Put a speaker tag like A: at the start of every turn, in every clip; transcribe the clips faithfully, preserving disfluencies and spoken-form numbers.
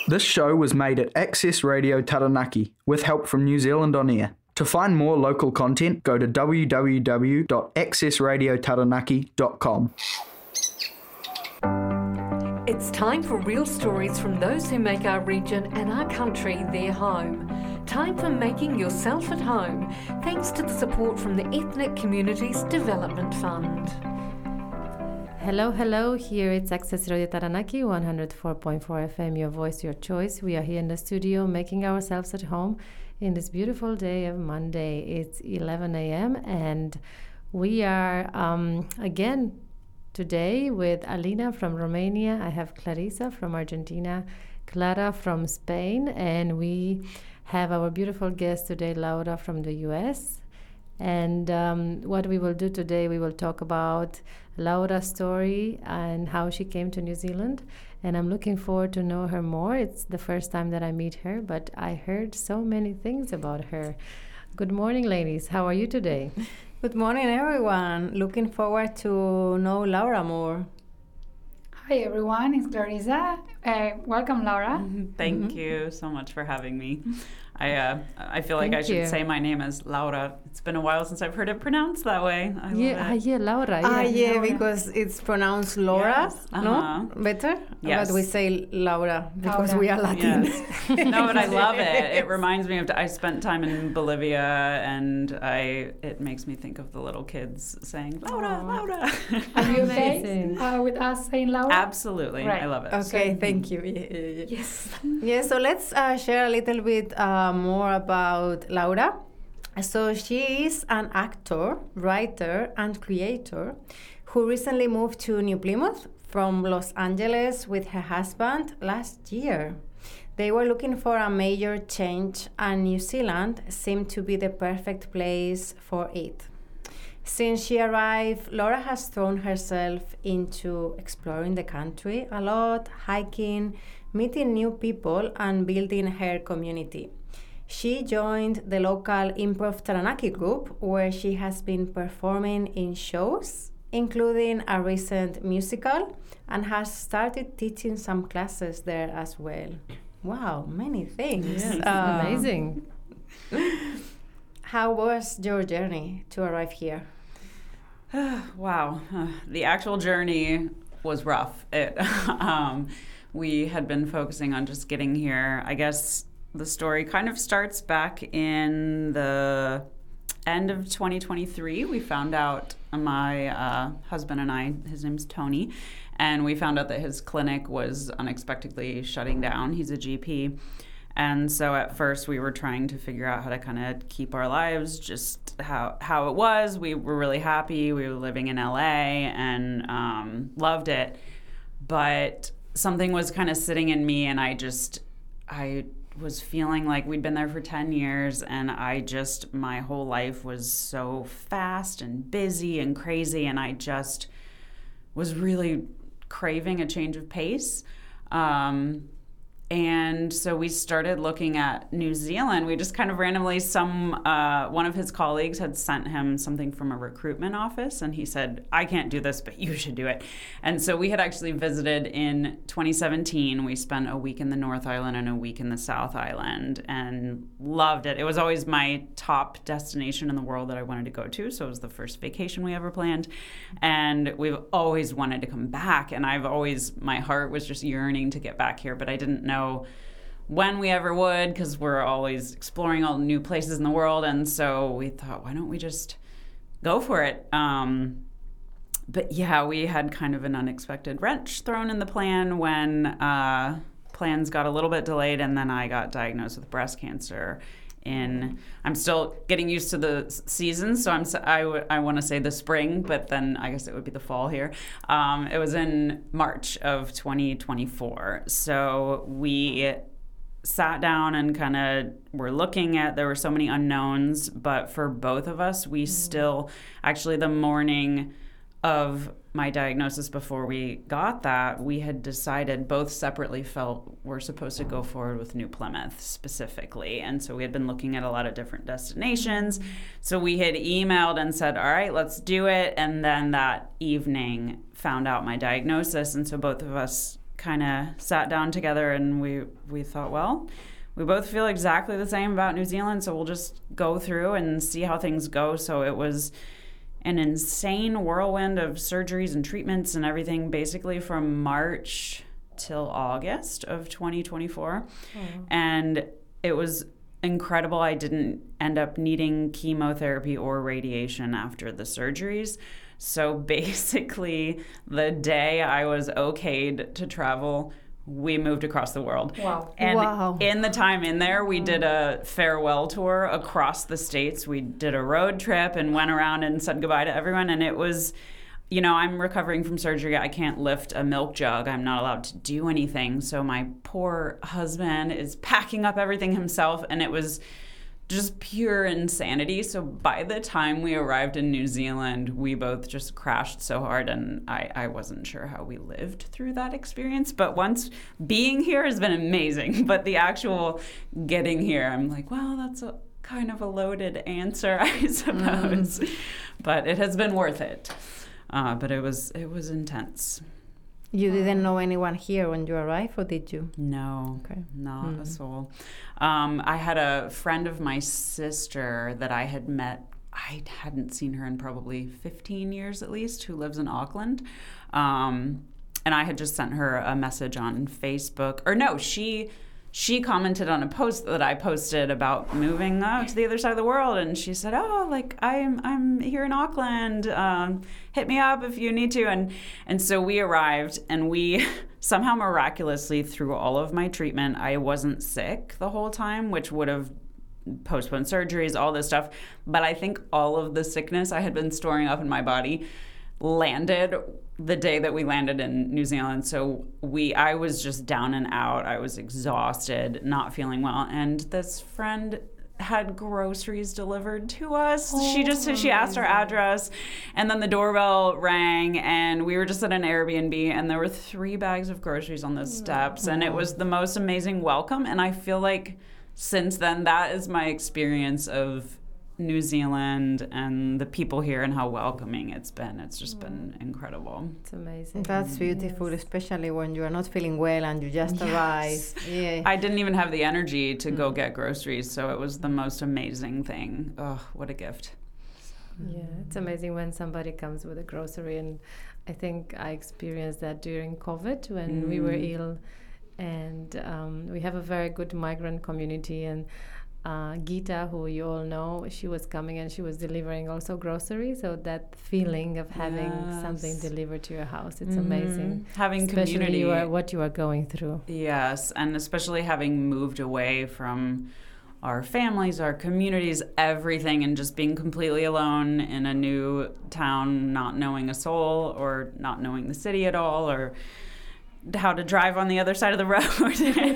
A: This show was made at Access Radio Taranaki with help from New Zealand On Air. To find more local content, go to w w w dot access radio taranaki dot com.
B: It's time for real stories from those who make our region and our country their home. Time for making yourself at home, thanks to the support from the Ethnic Communities Development Fund.
C: Hello, hello. Here it's Access Radio Taranaki, one oh four point four F M, your voice, your choice. We are here in the studio making ourselves at home in this beautiful day of Monday. It's eleven a.m. and we are um, again today with Alina from Romania. I have Clarissa from Argentina, Clara from Spain, and we have our beautiful guest today, Laura from the U S. And um, what we will do today, we will talk about Laura's story and how she came to New Zealand. And I'm looking forward to know her more. It's the first time that I meet her, but I heard so many things about her. Good morning, ladies. How are you today?
D: Good morning, everyone. Looking forward to know Laura more.
E: Hi, everyone. It's Clarissa. Uh, welcome, Laura.
F: Thank mm-hmm. you so much for having me. I uh, I feel like
C: Thank
F: I should
C: you.
F: say my name is Laura. It's been a while since I've heard it pronounced that way. I
C: yeah,
F: love it.
C: uh, yeah, Laura. Yeah,
D: Ah, yeah,
C: Laura.
D: because it's pronounced Laura,
F: Yes, uh-huh.
D: no? Better?
F: Yes.
D: But we say Laura because
E: Laura.
D: we are Latin.
F: Yes. No, but I love it. It reminds me of I spent time in Bolivia, and I it makes me think of the little kids saying Laura,
E: Aww.
F: Laura.
E: Are you
C: Amazing.
E: okay uh, with us saying Laura?
F: Absolutely,
E: Right.
F: I love it.
D: Okay, thank you. Yeah, yeah, yeah.
E: Yes.
D: Yeah, so let's uh, share a little bit uh, more about Laura. So she is an actor, writer, and creator who recently moved to New Plymouth from Los Angeles with her husband last year. They were looking for a major change, and New Zealand seemed to be the perfect place for it. Since she arrived, Laura has thrown herself into exploring the country a lot, hiking, meeting new people, and building her community. She joined the local Improv Taranaki group, where she has been performing in shows, including a recent musical, and has started teaching some classes there as well. Wow, many things.
C: Yes,
D: Um,
C: amazing.
D: How was your journey to arrive here?
F: Wow, uh, the actual journey was rough. It, um, we had been focusing on just getting here. I guess the story kind of starts back in the end of twenty twenty-three. We found out, my uh, husband and I, his name's Tony, and we found out that his clinic was unexpectedly shutting down. He's a G P. And so at first we were trying to figure out how to kind of keep our lives just how how it was. We were really happy. We were living in L A and um, loved it. But something was kind of sitting in me, and I just, I was feeling like we'd been there for ten years, and I just, my whole life was so fast and busy and crazy, and I just was really craving a change of pace. Um, And so we started looking at New Zealand. We just kind of randomly, some uh, one of his colleagues had sent him something from a recruitment office, and he said, I can't do this, but you should do it. And so we had actually visited in twenty seventeen. We spent a week in the North Island and a week in the South Island and loved it. It was always my top destination in the world that I wanted to go to, so it was the first vacation we ever planned. And we've always wanted to come back, and I've always, my heart was just yearning to get back here, but I didn't know when we ever would, because we're always exploring all the new places in the world. And so we thought, why don't we just go for it? Um, but yeah, we had kind of an unexpected wrench thrown in the plan when uh, plans got a little bit delayed, and then I got diagnosed with breast cancer. In I'm still getting used to the seasons, so I'm I, w- I want to say the spring, but then I guess it would be the fall here. Um, it was in March of twenty twenty-four, so we sat down and kind of were looking at, there were so many unknowns, but for both of us, we mm-hmm. still, actually the morning of my diagnosis, before we got that, we had decided, both separately felt we're supposed to go forward with New Plymouth specifically. And so we had been looking at a lot of different destinations. So we had emailed and said, all right, let's do it. And then that evening found out my diagnosis. And so both of us kind of sat down together and we, we thought, well, we both feel exactly the same about New Zealand, so we'll just go through and see how things go. So it was an insane whirlwind of surgeries and treatments and everything, basically from March till August of twenty twenty-four. Oh. And it was incredible. I didn't end up needing chemotherapy or radiation after the surgeries. So basically, the day I was okayed to travel, we moved across the world.
E: Wow.
F: And
D: wow.
F: in the time in there, we did a farewell tour across the states. We did a road trip and went around and said goodbye to everyone. And it was, you know, I'm recovering from surgery. I can't lift a milk jug. I'm not allowed to do anything. So my poor husband is packing up everything himself. And it was just pure insanity. So by the time we arrived in New Zealand, we both just crashed so hard, and I, I wasn't sure how we lived through that experience. But once being here has been amazing. But the actual getting here, I'm like, well, that's a kind of a loaded answer, I suppose. Mm. But it has been worth it. Uh, but it was it was intense.
D: You didn't know anyone here when you arrived, or did you?
F: No,
D: okay.
F: not
D: mm.
F: a soul. Um, I had a friend of my sister that I had met. I hadn't seen her in probably fifteen years at least, who lives in Auckland. Um, and I had just sent her a message on Facebook. Or no, she... She commented on a post that I posted about moving uh, to the other side of the world, and she said, "Oh, like I'm I'm here in Auckland. Um, hit me up if you need to." And and so we arrived, and we somehow miraculously, through all of my treatment, I wasn't sick the whole time, which would have postponed surgeries, all this stuff. But I think all of the sickness I had been storing up in my body landed the day that we landed in New Zealand. So we, I was just down and out. I was exhausted, not feeling well. And this friend had groceries delivered to us. Oh, she just, she asked our address, and then the doorbell rang, and we were just at an Airbnb, and there were three bags of groceries on the steps, and it was the most amazing welcome. And I feel like since then, that is my experience of New Zealand and the people here and how welcoming it's been. It's just been incredible.
C: It's amazing.
D: That's beautiful, yes. Especially when you are not feeling well and you just yes. arrive.
F: Yeah. I didn't even have the energy to mm. go get groceries, so it was the most amazing thing. Oh, what a gift.
C: Yeah, it's amazing when somebody comes with a grocery, and I think I experienced that during COVID when mm. we were ill, and um, we have a very good migrant community, and Uh, Gita, who you all know, she was coming and she was delivering also groceries. So that feeling of having yes. something delivered to your house, it's mm-hmm. amazing.
F: Having
C: especially
F: community.
C: You are, what you are going through.
F: Yes, and especially having moved away from our families, our communities, everything, and just being completely alone in a new town, not knowing a soul or not knowing the city at all, or how to drive on the other side of the road.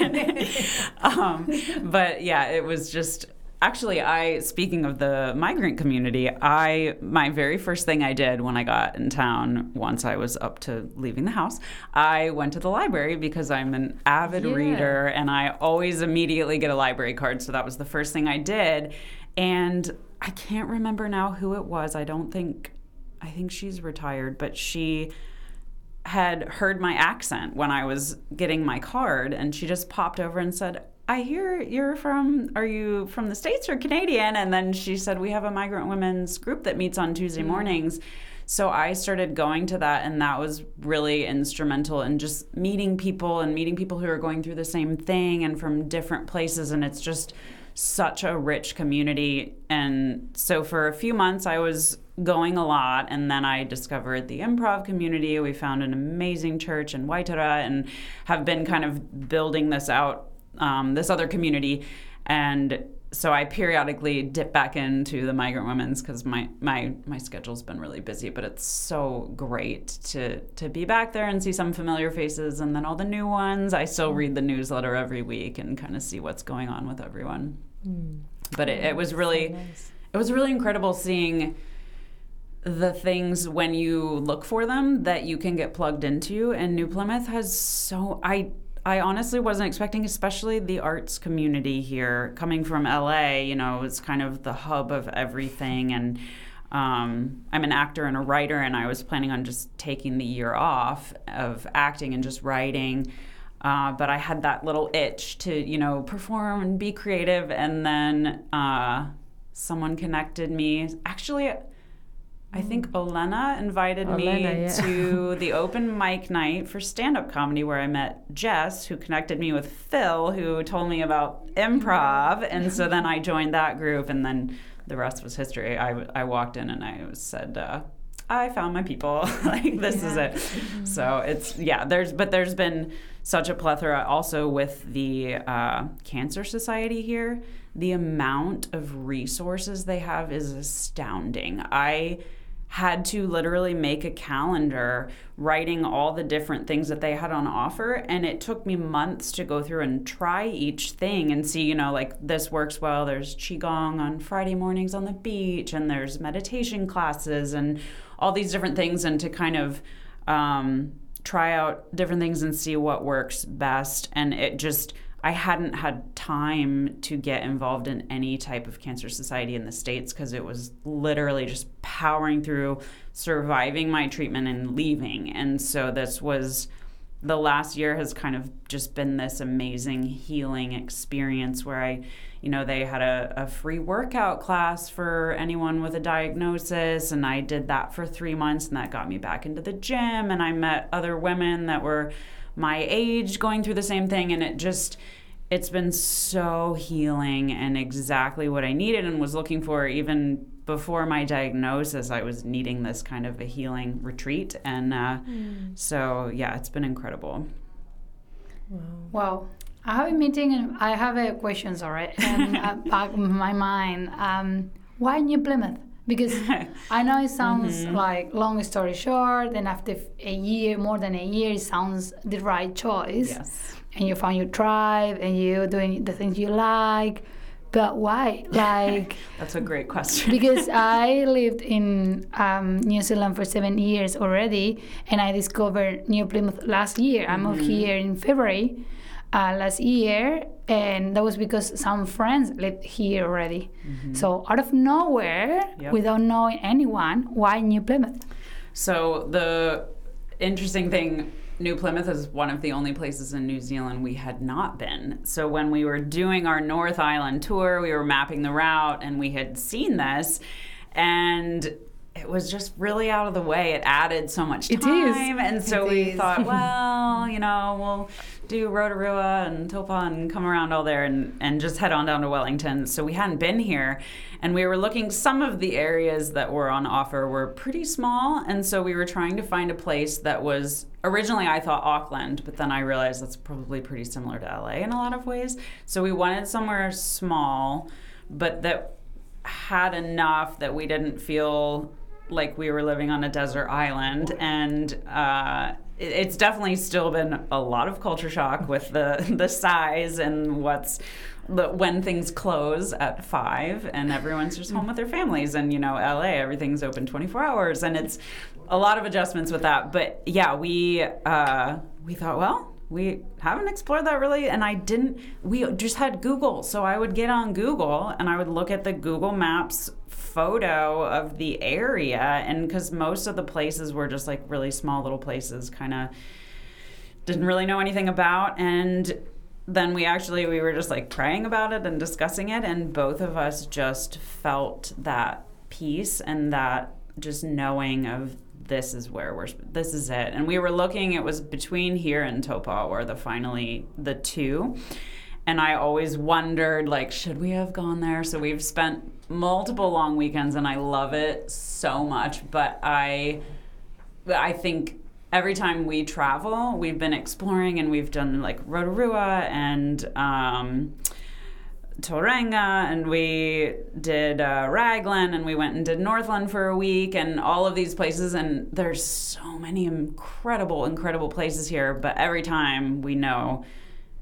F: um, but yeah, it was just, actually, I, speaking of the migrant community, I, my very first thing I did when I got in town, once I was up to leaving the house, I went to the library because I'm an avid yeah. reader, and I always immediately get a library card. So that was the first thing I did. And I can't remember now who it was. I don't think, I think she's retired, but she had heard my accent when I was getting my card, and she just popped over and said, "I hear you're from, are you from the States or Canadian?" And then she said, "We have a migrant women's group that meets on Tuesday mm. mornings." So I started going to that, and that was really instrumental in just meeting people and meeting people who are going through the same thing and from different places, and it's just such a rich community. And so for a few months I was going a lot, and then I discovered the improv community. We found an amazing church in Waitara and have been kind of building this out, um, this other community. And so I periodically dip back into the migrant women's because my, my, my schedule's been really busy, but it's so great to, to be back there and see some familiar faces, and then all the new ones. I still read the newsletter every week and kind of see what's going on with everyone. Mm. But it, it was really, so nice. It was really incredible seeing the things when you look for them that you can get plugged into. And New Plymouth has so, I I honestly wasn't expecting, especially the arts community here. Coming from L A, you know, it's kind of the hub of everything. And um, I'm an actor and a writer, and I was planning on just taking the year off of acting and just writing. Uh, but I had that little itch to, you know, perform and be creative. And then uh, someone connected me. Actually, I think Olena invited
C: Olena,
F: me
C: yeah.
F: to the open mic night for stand-up comedy, where I met Jess, who connected me with Phil, who told me about improv. And so then I joined that group, and then the rest was history. I, I walked in and I said, uh, I found my people. Like, this yeah. is it. Mm-hmm. So it's, yeah, there's, but there's been such a plethora also with the uh, Cancer Society here. The amount of resources they have is astounding. I had to literally make a calendar writing all the different things that they had on offer, and it took me months to go through and try each thing and see, you know, like, this works well. There's Qigong on Friday mornings on the beach, and there's meditation classes and all these different things, and to kind of um, try out different things and see what works best. And it just, I hadn't had time to get involved in any type of Cancer Society in the States, because it was literally just powering through, surviving my treatment and leaving. And so this was, the last year has kind of just been this amazing healing experience where I, you know, they had a, a free workout class for anyone with a diagnosis, and I did that for three months, and that got me back into the gym, and I met other women that were my age going through the same thing, and it just, it's been so healing and exactly what I needed and was looking for. Even before my diagnosis, I was needing this kind of a healing retreat, and uh, mm. so yeah, it's been incredible.
E: Wow. Wow. I have a meeting and I have a question, sorry, and uh, back in my mind. Um, why New Plymouth? Because I know it sounds mm-hmm. like, long story short, and after a year, more than a year, it sounds the right choice.
F: Yes.
E: And you found your tribe, and you're doing the things you like. But why? Like,
F: that's a great question.
E: Because I lived in um, New Zealand for seven years already, and I discovered New Plymouth last year. I moved mm-hmm. here in February uh, last year, and that was because some friends lived here already. Mm-hmm. So out of nowhere, yep. without knowing anyone, why New Plymouth?
F: So the interesting thing, New Plymouth is one of the only places in New Zealand we had not been. So when we were doing our North Island tour, we were mapping the route, and we had seen this, and it was just really out of the way. It added so much time. It is. And so it we is. thought, well, you know, we'll do Rotorua and Taupo and come around all there and, and just head on down to Wellington. So we hadn't been here, and we were looking, some of the areas that were on offer were pretty small, and so we were trying to find a place that was, originally I thought Auckland, but then I realized that's probably pretty similar to L A in a lot of ways. So we wanted somewhere small, but that had enough that we didn't feel like we were living on a desert island. And uh, it, it's definitely still been a lot of culture shock with the, the size and what's the, when things close at five and everyone's just home with their families. And, you know, L A, everything's open twenty-four hours, and it's a lot of adjustments with that. But yeah, we uh, we thought, well, we haven't explored that really, and I didn't, we just had Google. So I would get on Google and I would look at the Google Maps photo of the area, and because most of the places were just like really small little places, kind of didn't really know anything about. And then we actually, we were just like praying about it and discussing it, and both of us just felt that peace and that just knowing of this is where we're, this is it. And we were looking, it was between here and Taupo were the finally the two. And I always wondered, like, should we have gone there? So we've spent multiple long weekends, and I love it so much. But I, I think every time we travel, we've been exploring, and we've done like Rotorua and um, Tauranga, and we did uh, Raglan, and we went and did Northland for a week, and all of these places. And there's so many incredible, incredible places here. But every time we know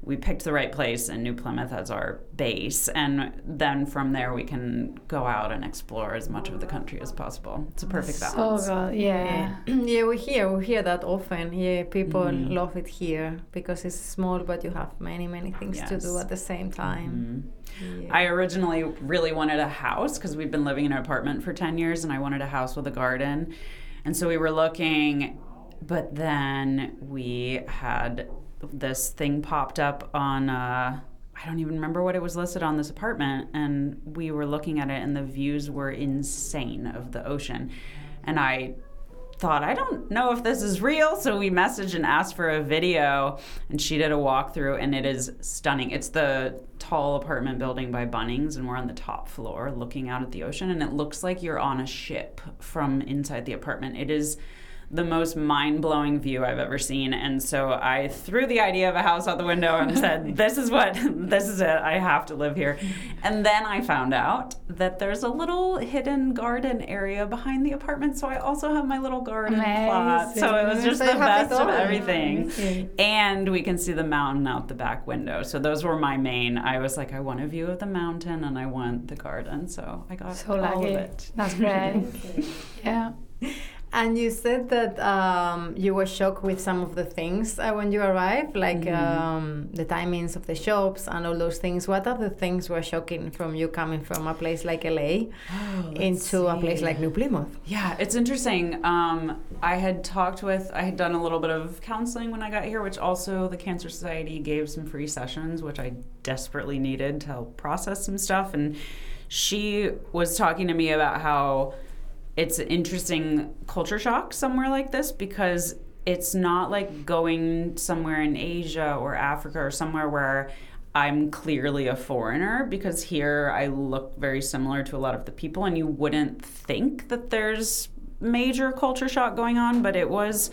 F: we picked the right place in New Plymouth as our base, and then from there we can go out and explore as much of the country as possible. It's a perfect balance.
E: So good, yeah.
D: Yeah, we hear we hear that often. Yeah, people
F: Mhm.
D: love it here because it's small, but you have many many things to do
F: Yes.
D: at the same time.
F: Mhm.
D: Yeah.
F: I originally really wanted a house because we've been living in an apartment for ten years, and I wanted a house with a garden. And so we were looking, but then we had this thing popped up on, uh, I don't even remember what it was listed on, this apartment, and we were looking at it, and the views were insane of the ocean. And I thought, I don't know if this is real, so we messaged and asked for a video, and she did a walkthrough, and it is stunning. It's the tall apartment building by Bunnings, and we're on the top floor looking out at the ocean, and it looks like you're on a ship from inside the apartment. It is the most mind-blowing view I've ever seen. And so I threw the idea of a house out the window and said, this is what, this is it, I have to live here. And then I found out that there's a little hidden garden area behind the apartment, so I also have my little garden plot. So it was just
D: So
F: the
D: you have it
F: best of
D: all.
F: everything.
D: Amazing.
F: And we can see the mountain out the back window. So those were my main, I was like, I want a view of the mountain and I want the garden. So I got
E: So
F: all
E: lucky.
F: of it.
E: That's great. Yeah.
D: And you said that um, you were shocked with some of the things uh, when you arrived, like
F: Mhm.
D: um, the timings of the shops and all those things. What other things were shocking from you coming from a place like L A
F: Oh, let's
D: into a place
F: see.
D: like New Plymouth?
F: Yeah, it's interesting. Um, I had talked with, I had done a little bit of counseling when I got here, which also the Cancer Society gave some free sessions, which I desperately needed to help process some stuff. And she was talking to me about how it's an interesting culture shock somewhere like this, because it's not like going somewhere in Asia or Africa or somewhere where I'm clearly a foreigner, because here I look very similar to a lot of the people, and you wouldn't think that there's major culture shock going on, but it was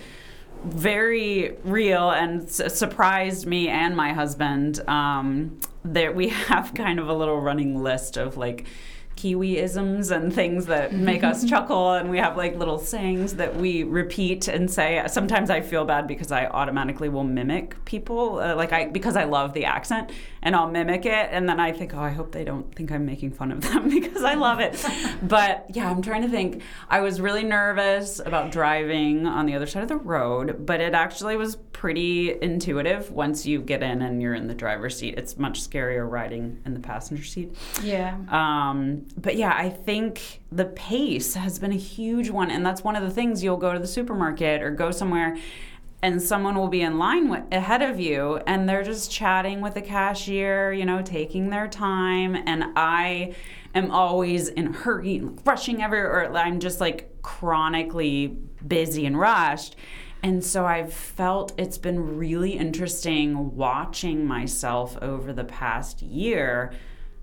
F: very real and s- surprised me and my husband. Um, that we have kind of a little running list of like Kiwi-isms and things that make us chuckle, and we have like little sayings that we repeat and say. Sometimes I feel bad because I automatically will mimic people, uh, like I because I love the accent, and I'll mimic it, and then I think, oh, I hope they don't think I'm making fun of them because I love it. But yeah, I'm trying to think. I was really nervous about driving on the other side of the road, but it actually was pretty intuitive once you get in and you're in the driver's seat. It's much scarier riding in the passenger seat.
E: Yeah.
F: Um, but yeah, I think the pace has been a huge one. And that's one of the things. You'll go to the supermarket or go somewhere and someone will be in line with, ahead of you, and they're just chatting with the cashier, you know, taking their time. And I am always in a hurry, and rushing everywhere, or I'm just like chronically busy and rushed. And so I've felt it's been really interesting watching myself over the past year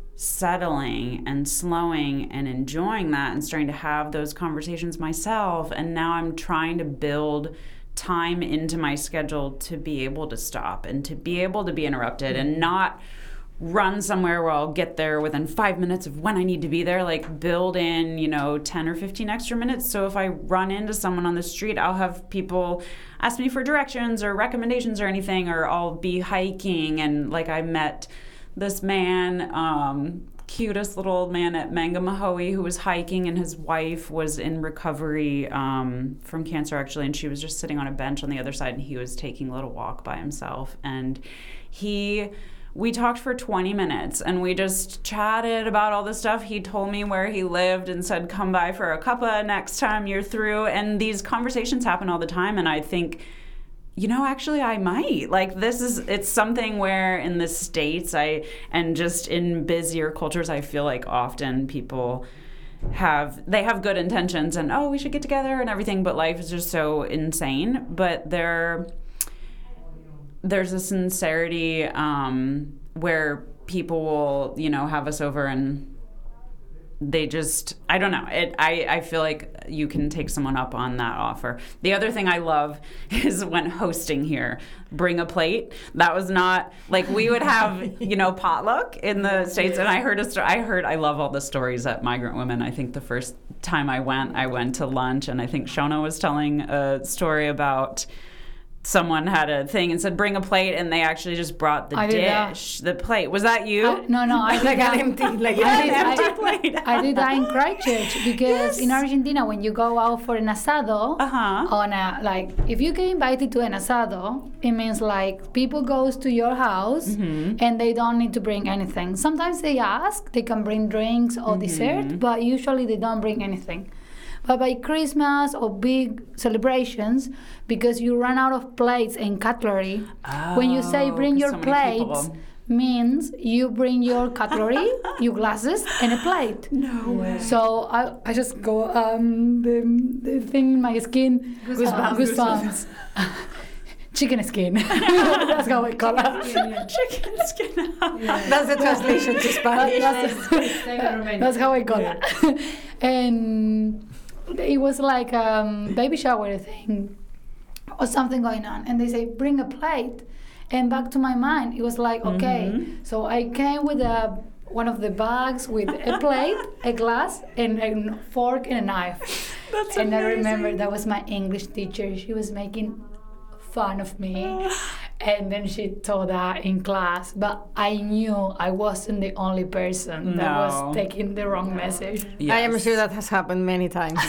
F: settling and slowing and enjoying that and starting to have those conversations myself. And now I'm trying to build time into my schedule to be able to stop and to be able to be interrupted and not run somewhere where I'll get there within five minutes of when I need to be there. Like build in, you know, ten or fifteen extra minutes. So if I run into someone on the street, I'll have people ask me for directions or recommendations or anything, or I'll be hiking. And like I met this man, um, cutest little old man at Mangamahoe, who was hiking, and his wife was in recovery um, from cancer actually, and she was just sitting on a bench on the other side, and he was taking a little walk by himself. And he we talked for twenty minutes, and we just chatted about all this stuff. He told me where he lived and said, come by for a cuppa next time you're through. And these conversations happen all the time, and I think, you know, actually I might. Like this is, it's something where in the States, I, and just in busier cultures, I feel like often people have, they have good intentions and, oh, we should get together and everything, but life is just so insane. But they're, there's a sincerity um, where people will, you know, have us over and they just, I don't know. It, I, I feel like you can take someone up on that offer. The other thing I love is when hosting here, bring a plate. That was not, like we would have, you know, potluck in the States. And I heard a story, I heard, I love all the stories at Migrant Women. I think the first time I went, I went to lunch, and I think Shona was telling a story about someone had a thing and said bring a plate, and they actually just brought the
E: I did that.
F: dish, the plate. Was that you?
E: I, no, no, I did
D: Like
E: that.
D: an empty, like
E: I
F: an
E: did,
F: empty
E: I,
F: plate.
E: I did that in Christchurch because in Argentina, when you go out for an asado,
F: Uh-huh.
E: on a like, if you get invited to an asado, it means like people goes to your house
F: Mm-hmm.
E: and they don't need to bring anything. Sometimes they ask, they can bring drinks or
F: Mm-hmm.
E: dessert, but usually they don't bring anything. But by Christmas or big celebrations, because you run out of plates and cutlery, when you say
F: Oh,
E: bring
F: 'cause
E: your
F: so many
E: plates,
F: people.
E: means you bring your cutlery, your glasses, and a plate.
F: No way.
E: So I, I just go, um, the, the thing in my skin,
D: Goosebumps.
E: uh, goosebumps. Chicken skin. That's how I call it.
F: Chicken skin.
D: That's the translation to Spanish.
E: That's, that's how I call it. And it was like a baby shower thing or something going on. And they say, bring a plate. And back to my mind, it was like, okay.
F: Mm-hmm.
E: So I came with a, one of the bags with a plate, a glass, and a fork and a knife.
F: That's
E: and I
F: amazing.
E: remember that was my English teacher. She was making fun of me. And then she told that in class. But I knew I wasn't the only person that
F: No.
E: was taking the wrong message.
D: I am
F: Yes.
D: sure that has happened many times.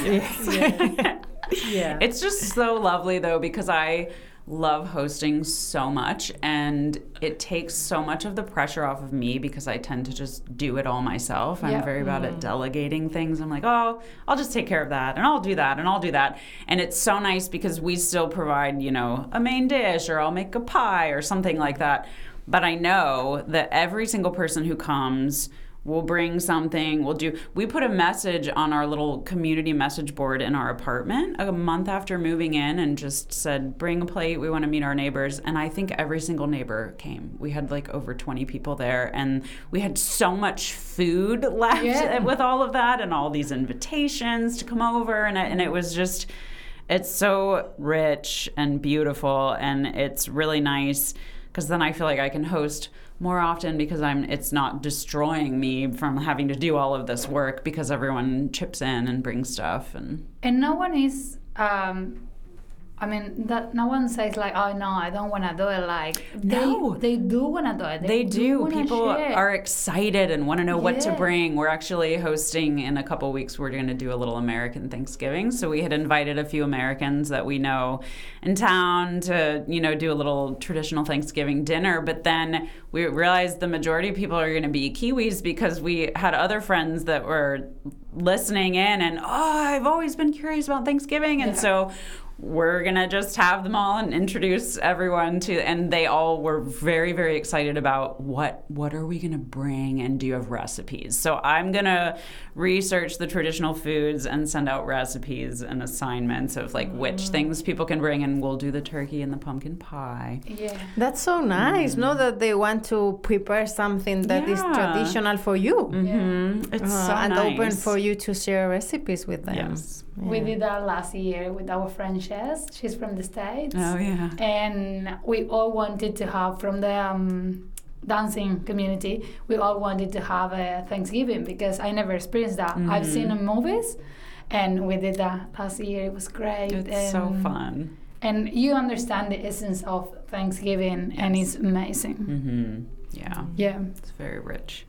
C: Yeah.
F: It's just so lovely though, because I love hosting so much, and it takes so much of the pressure off of me because I tend to just do it all myself. I'm
E: Yeah.
F: very bad at delegating things. I'm like, oh, I'll just take care of that, and I'll do that, and I'll do that. And it's so nice because we still provide, you know, a main dish, or I'll make a pie or something like that. But I know that every single person who comes will bring something. We'll do. We put a message on our little community message board in our apartment a month after moving in, and just said, "Bring a plate. We want to meet our neighbors." And I think every single neighbor came. We had like over twenty people there, and we had so much food left
E: Yeah.
F: with all of that, and all these invitations to come over, and it, and it was just. It's so rich and beautiful, and it's really nice because then I feel like I can host more often because I'm it's not destroying me from having to do all of this work because everyone chips in and brings stuff. And
E: And no one is, um, I mean, that no one says like, oh no, I don't want to do it. Like,
F: No.
E: they, they do want to do it.
F: they do.
E: wanna
F: People
E: share.
F: are excited and want to know what to
E: Yeah.
F: bring. We're actually hosting in a couple weeks. We're going to do a little American Thanksgiving. So we had invited a few Americans that we know in town to, you know, do a little traditional Thanksgiving dinner. But then we realized the majority of people are going to be Kiwis because we had other friends that were listening in and, oh, I've always been curious about Thanksgiving. And
E: Yeah.
F: so we're gonna just have them all and introduce everyone to, and they all were very, very excited about what what are we gonna bring, and do you have recipes? So I'm gonna research the traditional foods and send out recipes and assignments of like which things people can bring, and we'll do the turkey and the pumpkin pie.
E: Yeah.
D: That's so nice, no? That they want to prepare something that is
F: Yeah.
D: traditional for you.
F: Mm-hmm. It's
D: Uh,
F: so
D: and
F: nice.
D: open for you to share recipes with them.
F: Yes.
E: We did that last year with our friend Jess. She's from the States.
F: Oh yeah.
E: And we all wanted to have, from the um, dancing community, we all wanted to have a Thanksgiving because I never experienced that. I've seen in movies, and we did that last year. It was great.
F: It's so
E: and-
F: fun.
E: And you understand the essence of Thanksgiving, and it's amazing.
F: Mm-hmm. Yeah.
E: Yeah.
F: It's very rich.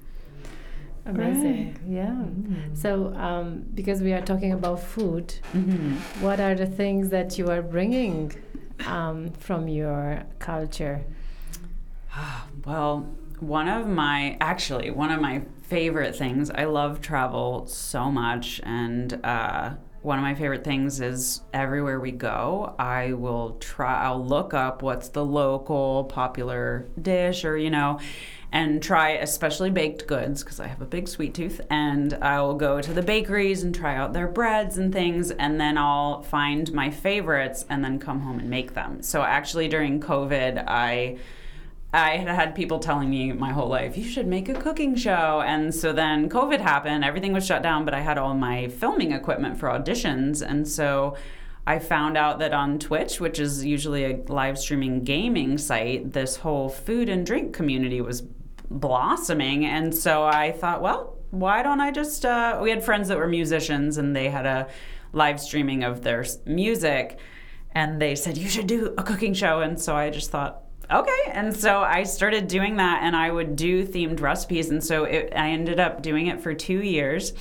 C: Amazing. Yeah. So, um, because we are talking about food, what are the things that you are bringing um, from your culture?
F: Well, one of my, actually, one of my favorite things, I love travel so much, and uh, one of my favorite things is everywhere we go, I will try, I'll look up what's the local popular dish, or, you know, and try especially baked goods because I have a big sweet tooth, and I'll go to the bakeries and try out their breads and things, and then I'll find my favorites and then come home and make them. So actually during COVID, I I had had people telling me my whole life, you should make a cooking show. And so then COVID happened, everything was shut down, but I had all my filming equipment for auditions. And so I found out that on Twitch, which is usually a live streaming gaming site, this whole food and drink community was blossoming. And so I thought, well, why don't I just, uh, we had friends that were musicians and they had a live streaming of their s- music. and they said, you should do a cooking show. And so I just thought, okay. And so I started doing that, and I would do themed recipes. And so it, I ended up doing it for two years.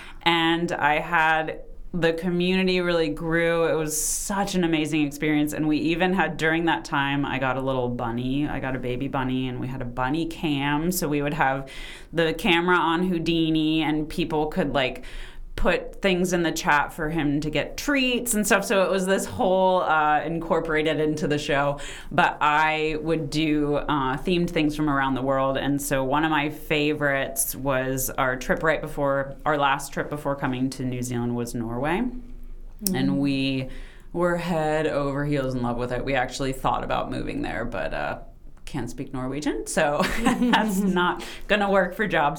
F: And I had, the community really grew. It was such an amazing experience. And we even had, during that time, I got a little bunny. I got a baby bunny, and we had a bunny cam. So we would have the camera on Houdini, and people could like put things in the chat for him to get treats and stuff. So it was this whole uh, incorporated into the show. But I would do uh, themed things from around the world. And so one of my favorites was our trip right before, our last trip before coming to New Zealand was Norway. Mm-hmm. And we were head over heels in love with it. We actually thought about moving there, but uh, can't speak Norwegian, so that's not going to work for jobs.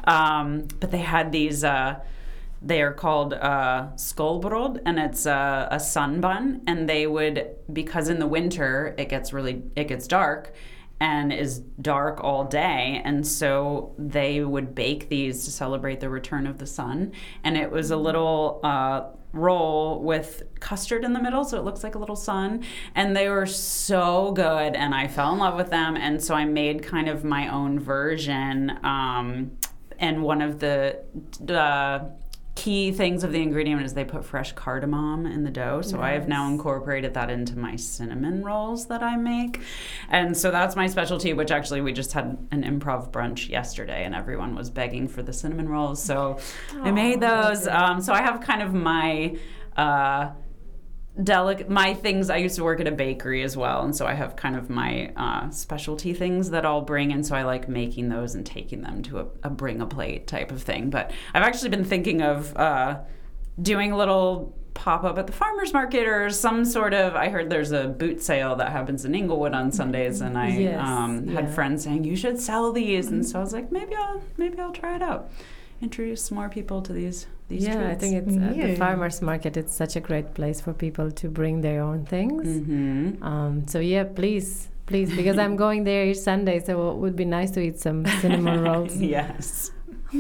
F: Um, but they had these... Uh, They are called uh, skullbrød, and it's uh, a sun bun. And they would, because in the winter it gets really, it gets dark, and is dark all day. And so they would bake these to celebrate the return of the sun. And it was a little uh, roll with custard in the middle, so it looks like a little sun. And they were so good, and I fell in love with them. And so I made kind of my own version. Um, and one of the uh, key things of the ingredient is they put fresh cardamom in the dough. So nice. I have now incorporated that into my cinnamon rolls that I make. And so that's my specialty, which actually we just had an improv brunch yesterday, and everyone was begging for the cinnamon rolls. So oh, I made those. Um, so I have kind of my... Uh, Delicate, my things. I used to work at a bakery as well, and so I have kind of my uh, specialty things that I'll bring, and so I like making those and taking them to a, a bring a plate type of thing. But I've actually been thinking of uh, doing a little pop up at the farmers market or some sort of. I heard there's a boot sale that happens in Inglewood on Sundays, and I yes, um, had yeah. friends saying you should sell these, and so I was like, maybe I'll maybe I'll try it out. Introduce more people to these these
C: yeah
F: treats.
C: I think it's uh, the farmers market, it's such a great place for people to bring their own things. Mm-hmm. um, so yeah please please because I'm going there each Sunday, so it would be nice to eat some cinnamon rolls.
F: Yes.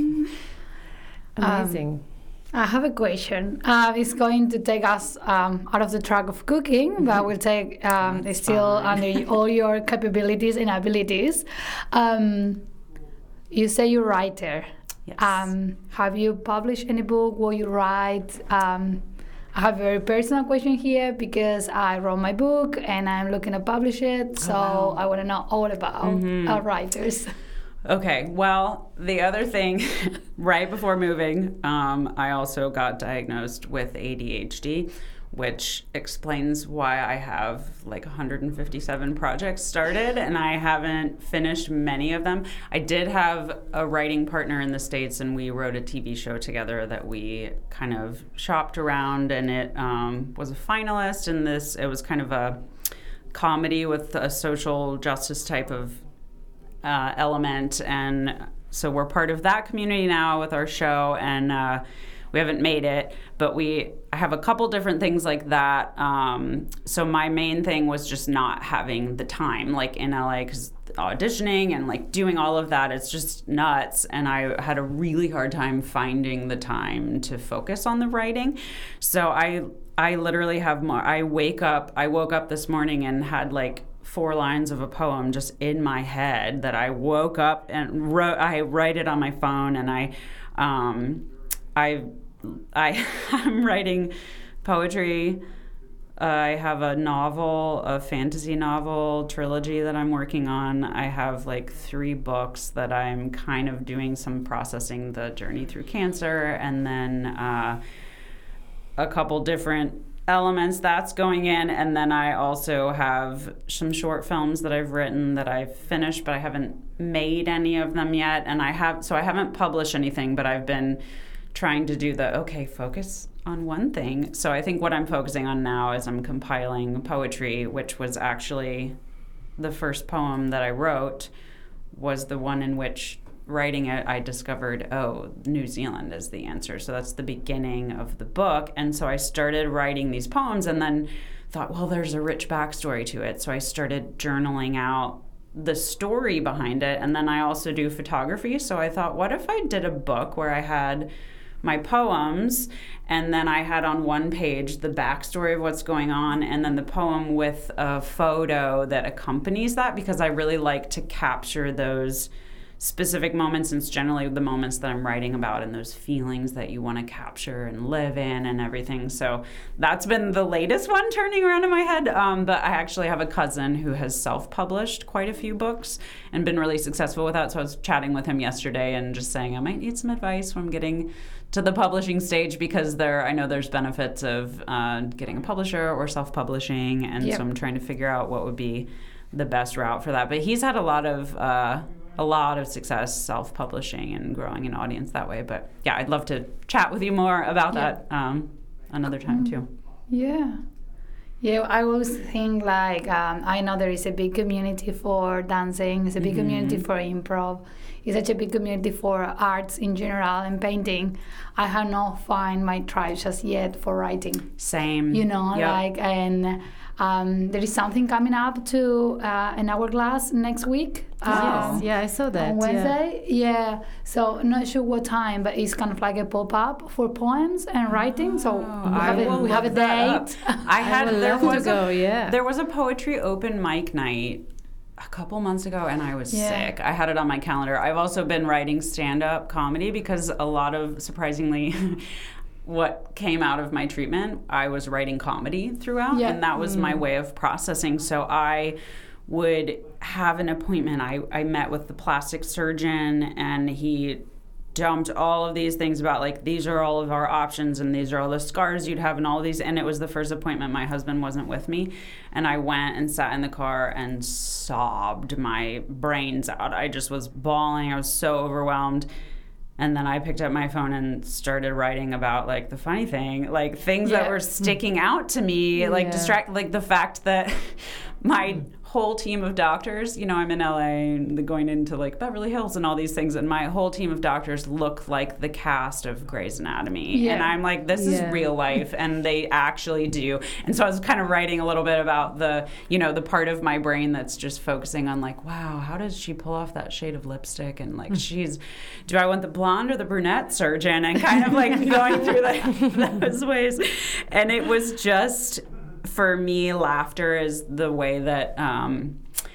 C: Amazing.
E: um, I have a question. Uh, it's going to take us um, out of the track of cooking, mm-hmm. but we'll take um, it's still fine. Under all your capabilities and abilities. Um, you say you're a writer.
F: Yes.
E: Um, have you published any book? Will you write? Um, I have a very personal question here because I wrote my book and I'm looking to publish it. So oh, wow. I want to know all about mm-hmm. uh, writers.
F: Okay, well, the other thing, right before moving, um, I also got diagnosed with A D H D, which explains why I have like one hundred fifty-seven projects started and I haven't finished many of them. I did have a writing partner in the States, and we wrote a T V show together that we kind of shopped around, and it um, was a finalist in this. It was kind of a comedy with a social justice type of uh, element, and so we're part of that community now with our show, and uh, we haven't made it, but we I have a couple different things like that. Um, so my main thing was just not having the time, like in L A, because auditioning and like doing all of that, it's just nuts. And I had a really hard time finding the time to focus on the writing. So I I literally have more. I wake up. I woke up this morning and had like four lines of a poem just in my head that I woke up and wrote. I write it on my phone, and I. Um, I, I am writing poetry. Uh, I have a novel, a fantasy novel trilogy that I'm working on. I have like three books that I'm kind of doing some processing, the journey through cancer, and then uh, a couple different elements that's going in. And then I also have some short films that I've written that I've finished, but I haven't made any of them yet. And I have, so I haven't published anything, but I've been trying to do the, okay, focus on one thing. So I think what I'm focusing on now is I'm compiling poetry, which was actually the first poem that I wrote was the one in which writing it, I discovered, oh, New Zealand is the answer. So that's the beginning of the book. And so I started writing these poems and then thought, well, there's a rich backstory to it. So I started journaling out the story behind it. And then I also do photography. So I thought, what if I did a book where I had my poems, and then I had on one page the backstory of what's going on, and then the poem with a photo that accompanies that, because I really like to capture those specific moments, and it's generally the moments that I'm writing about and those feelings that you want to capture and live in and everything. So that's been the latest one turning around in my head. Um, but I actually have a cousin who has self-published quite a few books and been really successful with that. So I was chatting with him yesterday and just saying I might need some advice when getting to the publishing stage, because there I know there's benefits of uh, getting a publisher or self-publishing, and
E: Yep.
F: so I'm trying to figure out what would be the best route for that. But he's had a lot of uh, a lot of success self-publishing and growing an audience that way. But yeah, I'd love to chat with you more about
E: Yeah.
F: that um, another time too.
E: Yeah. Yeah, I always think like um, I know there is a big community for dancing, it's a big community for improv, it's such a big community for arts in general and painting. I have not found my tribe just yet for writing.
F: Same.
E: You know,
F: Yep.
E: like, and um, there is something coming up to uh, an hourglass next week.
C: Yes,
E: um,
C: yeah, I saw that.
E: on
C: yeah.
E: Wednesday, yeah. So not sure what time, but it's kind of like a pop-up for poems and writing. So we
F: I
E: have, a,
F: will
E: we have a
F: look that up.
E: date.
F: I had
C: would
F: there
C: love to
F: was
C: go,
F: a,
C: yeah.
F: There was a poetry open mic night a couple months ago, and I was
E: Yeah.
F: sick. I had it on my calendar. I've also been writing stand-up comedy because a lot of, surprisingly, what came out of my treatment, I was writing comedy throughout,
E: Yeah.
F: and that was my way of processing. So I would have an appointment. I, I met with the plastic surgeon, and he dumped all of these things about, like, these are all of our options and these are all the scars you'd have and all these. And it was the first appointment. My husband wasn't with me. And I went and sat in the car and sobbed my brains out. I just was bawling. I was so overwhelmed. And then I picked up my phone and started writing about, like, the funny thing, like things that
E: Yeah.
F: were sticking out to me, like
C: Yeah.
F: distract, like the fact that my whole team of doctors, you know, I'm in L A and going into like Beverly Hills and all these things, and my whole team of doctors look like the cast of Grey's Anatomy.
E: Yeah.
F: And I'm like, this
C: Yeah.
F: is real life, and they actually do. And so I was kind of writing a little bit about the, you know, the part of my brain that's just focusing on like, wow, how does she pull off that shade of lipstick? And like, she's, do I want the blonde or the brunette surgeon? And kind of like going through like those ways. And it was just, for me, laughter is the way that um,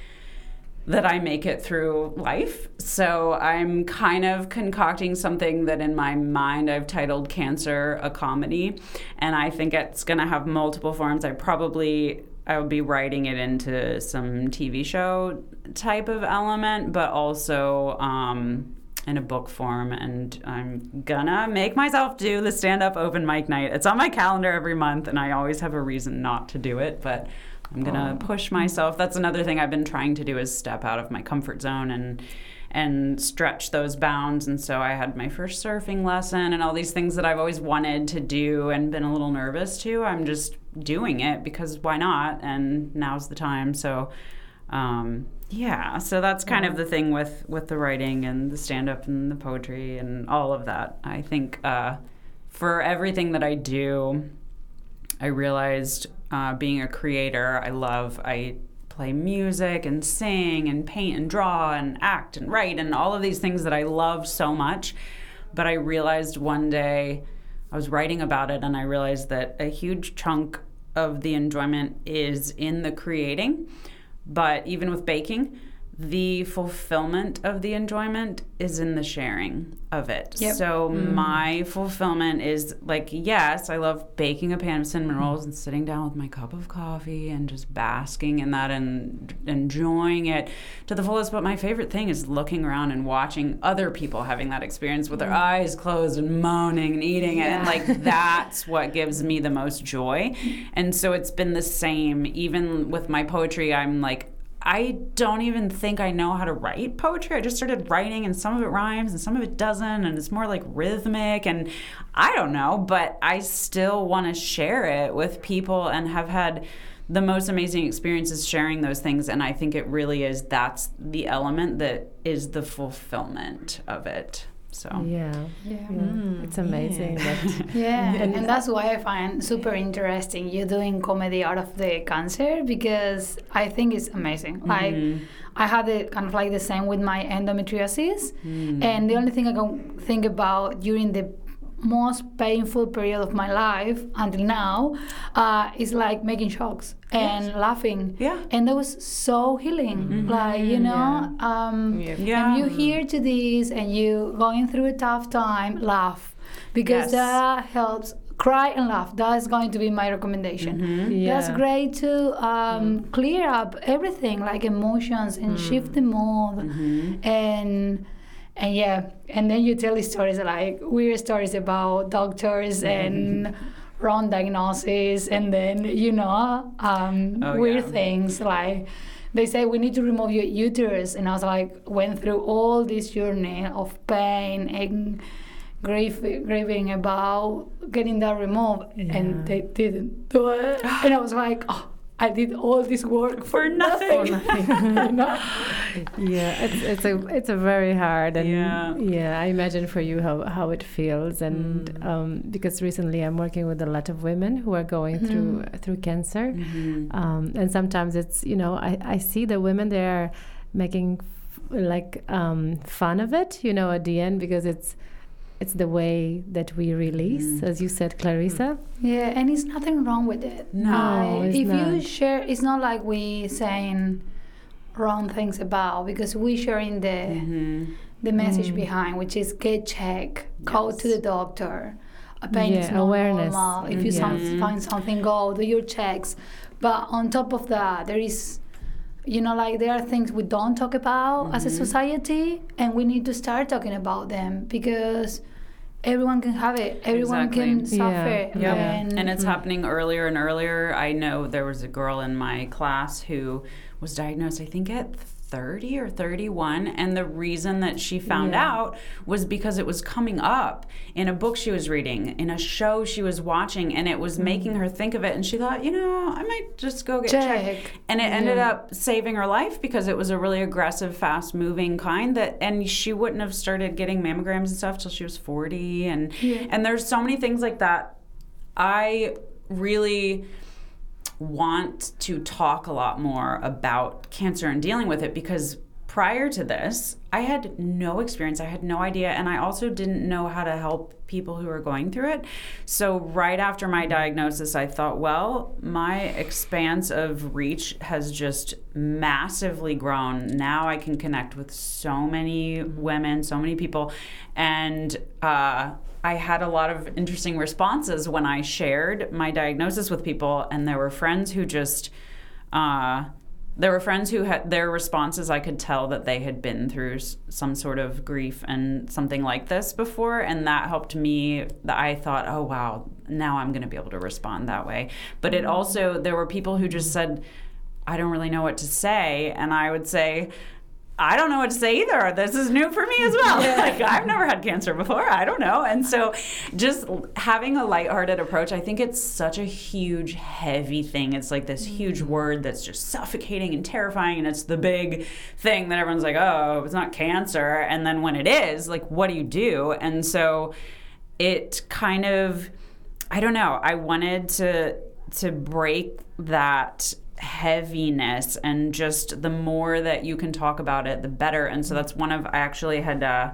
F: that I make it through life. So I'm kind of concocting something that in my mind I've titled Cancer a Comedy, and I think it's going to have multiple forms. I probably I would be writing it into some T V show type of element, but also um, in a book form, and I'm gonna make myself do the stand-up open mic night. It's on my calendar every month, and I always have a reason not to do it, but I'm gonna push myself. That's another thing I've been trying to do, is step out of my comfort zone and and stretch those bounds. And so I had my first surfing lesson and all these things that I've always wanted to do and been a little nervous to. I'm just doing it because why not? And now's the time. So um, yeah, so that's kind of the thing with, with the writing and the stand-up and the poetry and all of that. I think uh, for everything that I do, I realized uh, being a creator, I love, I play music and sing and paint and draw and act and write and all of these things that I love so much. But I realized one day, I was writing about it, and I realized that a huge chunk of the enjoyment is in the creating. But even with baking, the fulfillment of the enjoyment is in the sharing of it.
E: Yep.
F: So my fulfillment is like, yes, I love baking a pan of cinnamon rolls and sitting down with my cup of coffee and just basking in that and enjoying it to the fullest. But my favorite thing is looking around and watching other people having that experience with their eyes closed and moaning and eating it. And like, that's what gives me the most joy. And so it's been the same, even with my poetry. I'm like, I don't even think I know how to write poetry. I just started writing, and some of it rhymes and some of it doesn't, and it's more like rhythmic, and I don't know, but I still want to share it with people and have had the most amazing experiences sharing those things. And I think it really is, that's the element that is the fulfillment of it. So
C: Yeah,
E: Yeah.
C: yeah. It's amazing. That,
E: Yeah, and, and that's why I find super interesting you doing comedy out of the cancer, because I think it's amazing. Like, I had it kind of like the same with my endometriosis, and the only thing I can think about during the most painful period of my life until now uh, is like making jokes and
F: yes.
E: laughing.
F: Yeah.
E: And that was so healing. Mm-hmm. Like, you know, yeah. Um,
C: yeah.
F: Yeah.
E: and you hear to this and you going through a tough time, laugh. Because
F: Yes.
E: that helps. Cry and laugh. That's going to be my recommendation.
F: Mm-hmm.
C: Yeah.
E: That's great to um, mm. clear up everything, like emotions, and mm. shift the mood. Mm-hmm. And and yeah, and then you tell stories like weird stories about doctors mm-hmm. and wrong diagnosis, and then you know um,
F: oh,
E: weird
F: yeah.
E: things like. They say we need to remove your uterus, and I was like, went through all this journey of pain and grief, grieving about getting that removed, yeah. and they didn't do it. And I was like, oh, I did all this work for,
F: for nothing.
E: nothing. You know?
C: Yeah, it's it's a it's a very hard, and
F: yeah,
C: yeah I imagine for you how, how it feels, and mm. um, because recently I'm working with a lot of women who are going mm. through through cancer, mm-hmm. um, and sometimes it's you know I, I see the women they are making f- like um, fun of it, you know, at the end, because it's it's the way that we release, mm. as you said, Clarissa.
E: Yeah, and it's nothing wrong with it.
C: No,
E: uh,
C: it's
E: if
C: not.
E: you share, it's not like we saying wrong things about, because we sharing the mm-hmm. the message mm. behind, which is get checked, yes. go to the doctor. A pain
C: yeah,
E: is not
C: awareness.
E: normal. If you
C: yes.
E: some, find something, go do your checks. But on top of that, there is. You know, like there are things we don't talk about mm-hmm. as a society, and we need to start talking about them, because everyone can have it. Everyone
F: exactly.
E: can suffer.
F: Yeah. Yeah.
E: And,
F: and it's mm-hmm. happening earlier and earlier. I know there was a girl in my class who was diagnosed, I think, at thirty or thirty-one, and the reason that she found yeah. out was because it was coming up in a book she was reading, in a show she was watching, and it was mm. making her think of it, and she thought, you know, I might just go get
E: Check.
F: checked. And it yeah. ended up saving her life, because it was a really aggressive, fast-moving kind that, and she wouldn't have started getting mammograms and stuff till she was forty, and
E: yeah.
F: and there's so many things like that. I really want to talk a lot more about cancer and dealing with it, because prior to this, I had no experience. I had no idea, and I also didn't know how to help people who were going through it. So right after my diagnosis, I thought, well, my expanse of reach has just massively grown. Now I can connect with so many women, so many people, and uh, I had a lot of interesting responses when I shared my diagnosis with people, and there were friends who just, uh, there were friends who had their responses, I could tell that they had been through s- some sort of grief and something like this before, and that helped me. I thought, oh wow, now I'm going to be able to respond that way. But it also, there were people who just said, I don't really know what to say, and I would say, I don't know what to say either. This is new for me as well. Yeah. Like, I've never had cancer before. I don't know. And so just having a lighthearted approach, I think it's such a huge, heavy thing. It's like this huge word that's just suffocating and terrifying, and it's the big thing that everyone's like, oh, it's not cancer. And then when it is, like, what do you do? And so it kind of, I don't know, I wanted to to break that heaviness, and just the more that you can talk about it, the better. And so that's one of, I actually had uh,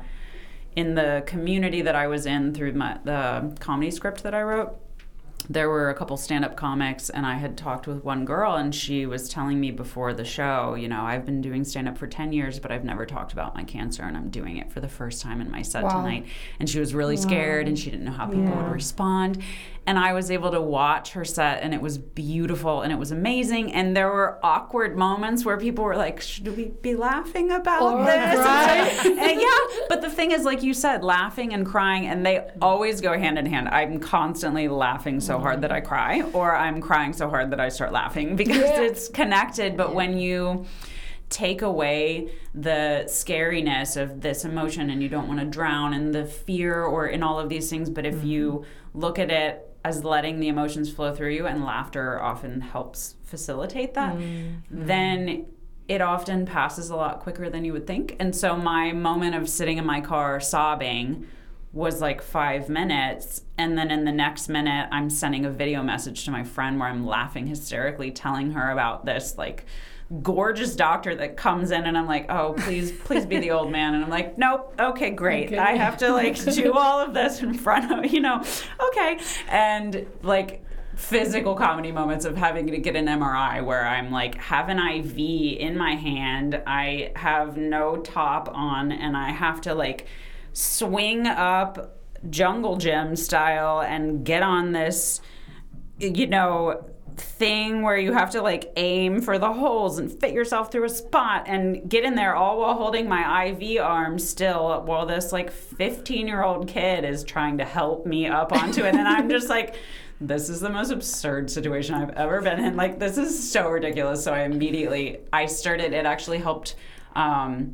F: in the community that I was in through my the comedy script that I wrote, there were a couple stand-up comics, and I had talked with one girl, and she was telling me before the show, you know, I've been doing stand-up for ten years, but I've never talked about my cancer, and I'm doing it for the first time in my set
E: wow.
F: tonight. And she was really
E: wow.
F: scared, and she didn't know how people
C: Yeah.
F: would respond. And I was able to watch her set, and it was beautiful, and it was amazing. And there were awkward moments where people were like, should we be laughing about
E: Or
F: this?
E: cry.
F: And, and yeah, but the thing is, like you said, laughing and crying, and they always go hand in hand. I'm constantly laughing so hard that I cry, or I'm crying so hard that I start laughing, because
E: Yeah.
F: it's connected. But when you take away the scariness of this emotion, and you don't want to drown in the fear or in all of these things, but if mm-hmm. you look at it as letting the emotions flow through you, and laughter often helps facilitate that, mm-hmm. then it often passes a lot quicker than you would think. And so my moment of sitting in my car sobbing was like five minutes, and then in the next minute I'm sending a video message to my friend where I'm laughing hysterically, telling her about this, like gorgeous doctor that comes in and I'm like, oh, please, please be the old man. And I'm like, nope, okay, great.
E: Okay.
F: I have to like do all of this in front of, you know, okay. And like physical comedy moments of having to get an M R I where I'm like, have an I V in my hand. I have no top on and I have to like swing up Jungle Gym style and get on this, you know, thing where you have to like aim for the holes and fit yourself through a spot and get in there all while holding my I V arm still while this like fifteen year old kid is trying to help me up onto it. And I'm just like, this is the most absurd situation I've ever been in. Like, this is so ridiculous. So I immediately, I started, it actually helped um,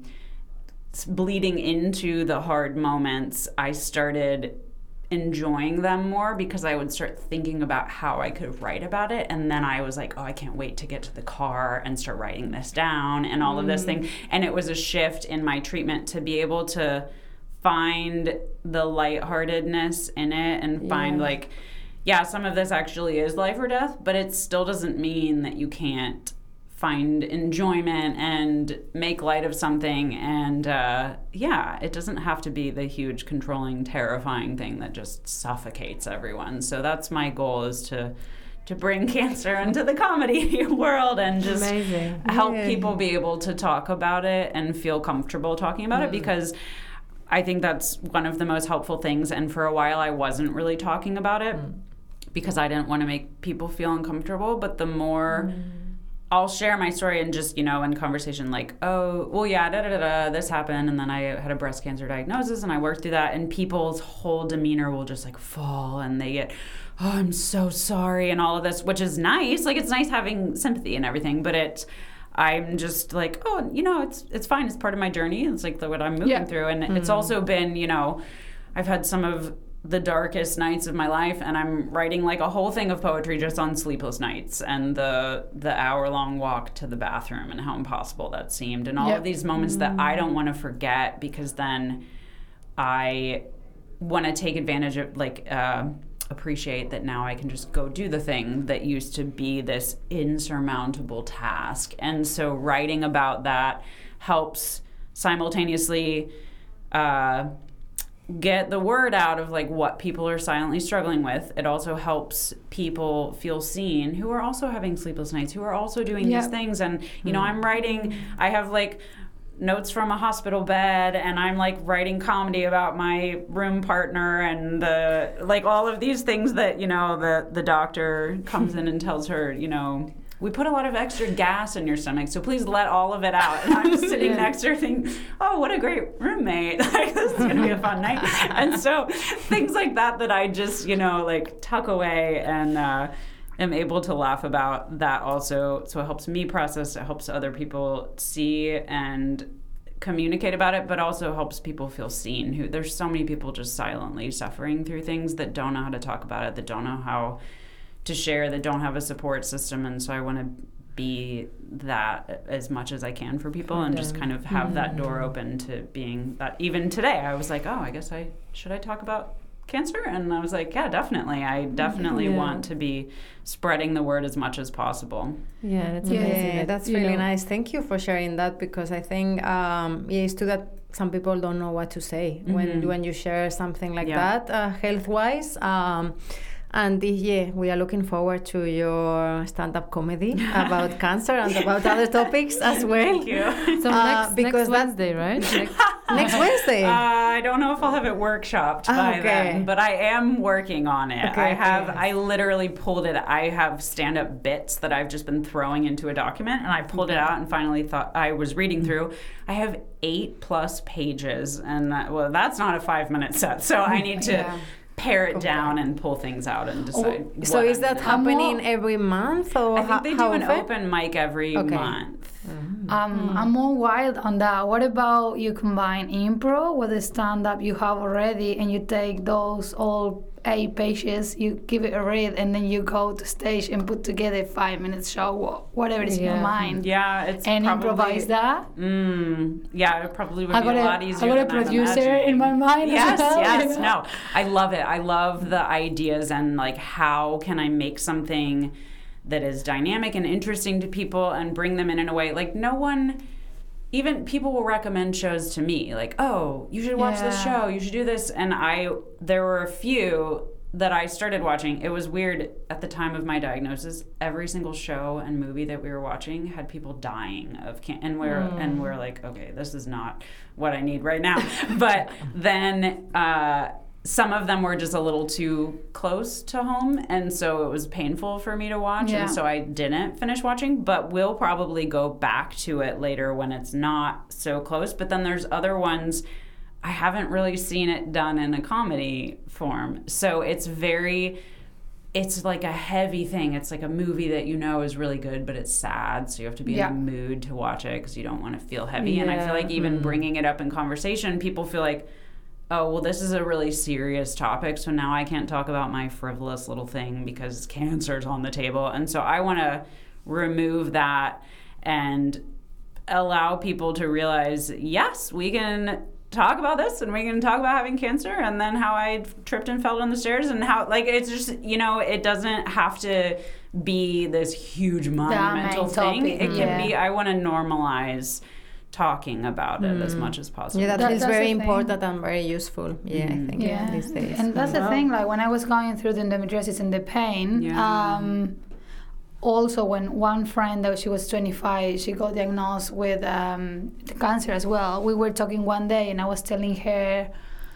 F: bleeding into the hard moments. I started enjoying them more because I would start thinking about how I could write about it, and then I was like, oh, I can't wait to get to the car and start writing this down and all mm. of this thing. And it was a shift in my treatment to be able to find the lightheartedness in it and yeah. find like, yeah, some of this actually is life or death, but it still doesn't mean that you can't find enjoyment and make light of something. And uh, yeah, it doesn't have to be the huge, controlling, terrifying thing that just suffocates everyone. So that's my goal, is to to bring cancer into the comedy world and just Amazing. help yeah. people be able to talk about it and feel comfortable talking about mm. it, because I think that's one of the most helpful things. And for a while I wasn't really talking about it mm. because I didn't want to make people feel uncomfortable. But the more mm. I'll share my story and just, you know, in conversation like, oh, well, yeah, da da da da, this happened, and then I had a breast cancer diagnosis, and I worked through that, and people's whole demeanor will just like fall, and they get, oh, I'm so sorry, and all of this, which is nice. Like, it's nice having sympathy and everything, but it, I'm just like, oh, you know, it's it's fine. It's part of my journey. It's like the, what I'm moving yeah. through, and mm-hmm. it's also been, you know, I've had some of the darkest nights of my life, and I'm writing like a whole thing of poetry just on sleepless nights and the the hour long walk to the bathroom and how impossible that seemed, and all yep. of these moments mm. that I don't want to forget, because then I want to take advantage of, like uh, appreciate that now I can just go do the thing that used to be this insurmountable task. And so writing about that helps simultaneously uh, get the word out of like what people are silently struggling with. It also helps people feel seen who are also having sleepless nights, who are also doing yep. these things. And, you mm-hmm. know, I'm writing, I have like notes from a hospital bed, and I'm like writing comedy about my room partner and the, like all of these things that, you know, the, the doctor comes in and tells her, you know, we put a lot of extra gas in your stomach, so please let all of it out. And I'm just sitting yeah. next to her thinking, oh, what a great roommate. Like, this is going to be a fun night. And so things like that that I just, you know, like tuck away and uh, am able to laugh about, that also. So it helps me process. It helps other people see and communicate about it, but also helps people feel seen. Who There's so many people just silently suffering through things that don't know how to talk about it, that don't know how to share, that don't have a support system. And so I want to be that as much as I can for people, and just kind of have mm-hmm. that door open to being that. Even today I was like, oh, I guess I should I talk about cancer? And I was like, yeah, definitely. I definitely yeah. want to be spreading the word as much as possible.
C: Yeah, that's
D: yeah,
C: amazing.
D: Yeah, that's really know. nice. Thank you for sharing that, because I think um, yeah, it's true that some people don't know what to say mm-hmm. when when you share something like yeah. that, uh, health-wise. Um, And this year, we are looking forward to your stand-up comedy about cancer and about other topics as well.
F: Thank you.
C: So uh, next, next Wednesday, right? Next,
D: next Wednesday?
F: Uh, I don't know if I'll have it workshopped
D: oh,
F: by
D: okay.
F: then, but I am working on it.
D: Okay,
F: I have,
D: okay.
F: I literally pulled it. I have stand-up bits that I've just been throwing into a document, and I pulled it out and finally thought, I was reading through. I have eight plus pages, and uh, well, that's not a five-minute set, so I need to... Yeah. pare it okay. down and pull things out and decide.
D: Oh, so is that happening every month, or
F: I think they
D: how
F: do an
D: often?
F: open mic every
D: okay.
F: month.
E: Mm-hmm. Um, mm. I'm more wild on that. What about you combine improv with the stand-up you have already, and you take those all eight pages, you give it a read, and then you go to stage and put together a five-minute show, whatever is
C: yeah.
E: in your mind.
F: Yeah, it's
E: and
F: probably,
E: improvise that.
F: Mm, yeah, it probably would
E: I
F: be a
E: got
F: lot easier.
E: I got a
F: than
E: producer in my mind.
F: Yes,
E: as well,
F: yes,
E: you know?
F: no, I love it. I love the ideas and like how can I make something that is dynamic and interesting to people and bring them in in a way. Like, no one, even people will recommend shows to me, like, oh, you should watch
E: Yeah.
F: this show, you should do this. And I, there were a few that I started watching. It was weird at the time of my diagnosis. Every single show and movie that we were watching had people dying of cancer, and we're mm. and we're like, okay, this is not what I need right now. But then uh, some of them were just a little too close to home, and so it was painful for me to watch,
E: Yeah.
F: and so I didn't finish watching. But we'll probably go back to it later when it's not so close. But then there's other ones. I haven't really seen it done in a comedy form. So it's very, it's like a heavy thing. It's like a movie that you know is really good, but it's sad. So you have to be
E: Yeah.
F: in the mood to watch it because you don't want to feel heavy. And I
C: Yeah.
F: feel like even
C: Mm.
F: bringing it up in conversation, people feel like, oh, well, this is a really serious topic. So now I can't talk about my frivolous little thing because cancer's on the table. And so I want to remove that and allow people to realize, yes, we can talk about this and we can talk about having cancer and then how I tripped and fell down the stairs and how, like, it's just, you know, it doesn't have to be this huge monumental
E: main
F: thing.
E: topic,
F: It can
E: yeah.
F: be, I want to normalize talking about it as much as possible.
D: Yeah, that,
E: That-
D: is
E: that's
D: very
E: the thing.
D: important and very useful. Yeah, I think
E: Yeah.
D: these days.
E: And that's the thing, like when I was going through the endometriosis and the pain,
F: Yeah.
E: um, also when one friend that she was twenty-five, she got diagnosed with um, cancer as well. We were talking one day and I was telling her